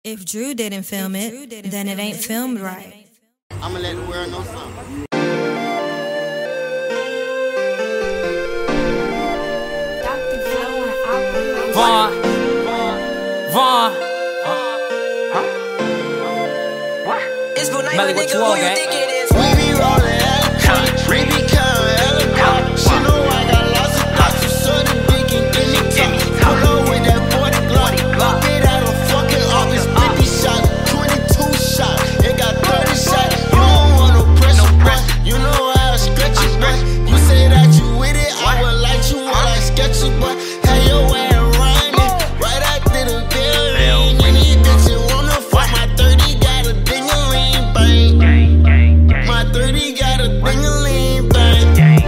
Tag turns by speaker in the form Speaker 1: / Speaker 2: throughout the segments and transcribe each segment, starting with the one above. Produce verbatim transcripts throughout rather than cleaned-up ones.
Speaker 1: If Drew didn't film it, then it ain't filmed right.
Speaker 2: I'ma let the world know something.
Speaker 3: Vaughn, Vaughn, Melly, what you want, gang?
Speaker 2: We be rollin' electric, we be countin' eloquent. She know I got lots of thoughts, you so the dick and give me time. Pull up with that forty Glock, pop it out of fucking office. fifty shot, twenty-two shot, it got thirty shot. You don't want no pressure, boy. You know how I stretch it, boy. You say that you with it, I would like you want like sketchy, boy. Have your way running right after the bell ring. Any bitch that wanna fuck my thirty got a ding-a-ling bang. My thirty got a ding-a-ling bang.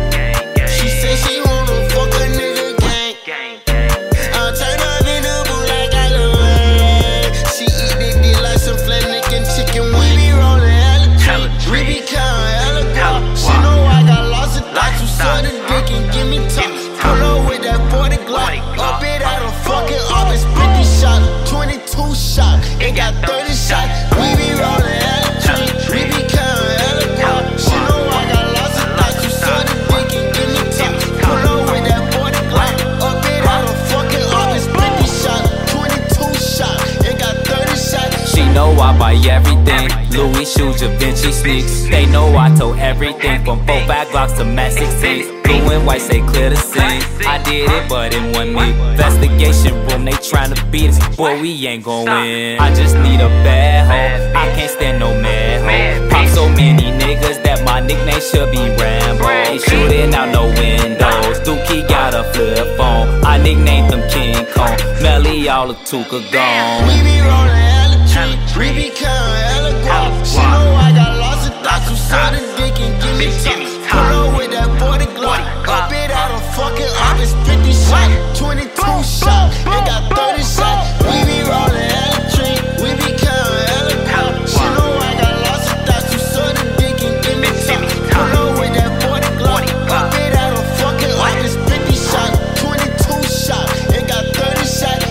Speaker 2: She said she wanna fuck a nigga gang. I'll turn up in the booth like I love her. She eat the dick like some Flanagan and chicken wing. We be rollin' electric, we be countin' eloquent. She know I got lots of thoughts, you suck the dick and give me top. Pull up with that forty Glock, up it out of fucking office. fifty shot, twenty-two shot, it got thirty shot. We be rollin' electric, we be countin' eloquent. She know I got lots of thoughts, you suck the dick and give me top. Pull up with that forty Glock, up it out of fucking office. fifty shot, twenty-two shot, it got thirty shot.
Speaker 3: She know I buy everything, Louis shoes, Givenchy sneaks. They know I told everything, from four five Glocks to Mac sixteens. Blue and white say clear the scene. I did it, but it wasn't me. Investigation room, they tryna beat us. Boy, we ain't gon' win. I just need a bad hoe, I can't stand no mad hoe. Pop so many niggas that my nickname should be Rambo. They shooting out no windows, Dookie got a flip phone. I nicknamed them King Kong, Melly all of Tuka gone.
Speaker 2: We be rollin' electric, we be countin' eloquent. She know I got lots of thoughts, you suck the dick and give me top. Pull up with that forty Glock, up it out of fucking office. fifty shot, twenty-two shot, it got thirty shot. We be rollin' electric, we be countin' eloquent. She know I got lots of thoughts, you suck the dick and give me top. Pull up with that forty Glock, up it out of fucking office. fifty shot, twenty-two shot, it got thirty shot.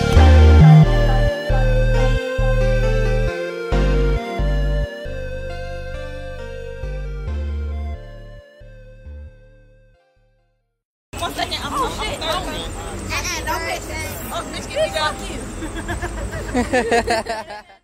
Speaker 4: One second, I'm oh, shit. Uh-uh, don't bitch. Oh, bitch, give me that. Fuck you.